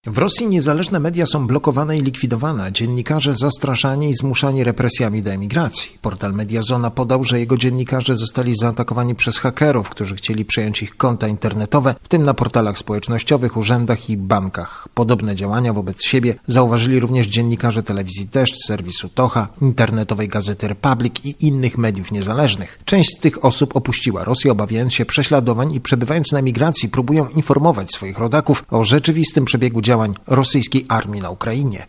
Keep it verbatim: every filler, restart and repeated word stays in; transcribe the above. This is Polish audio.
W Rosji niezależne media są blokowane i likwidowane, dziennikarze zastraszani i zmuszani represjami do emigracji. Portal Mediazona podał, że jego dziennikarze zostali zaatakowani przez hakerów, którzy chcieli przejąć ich konta internetowe, w tym na portalach społecznościowych, urzędach i bankach. Podobne działania wobec siebie zauważyli również dziennikarze telewizji Deszcz, serwisu Tocha, internetowej gazety Republic i innych mediów niezależnych. Część z tych osób opuściła Rosję, obawiając się prześladowań i przebywając na emigracji próbują informować swoich rodaków o rzeczywistym przebiegu działań rosyjskiej armii na Ukrainie.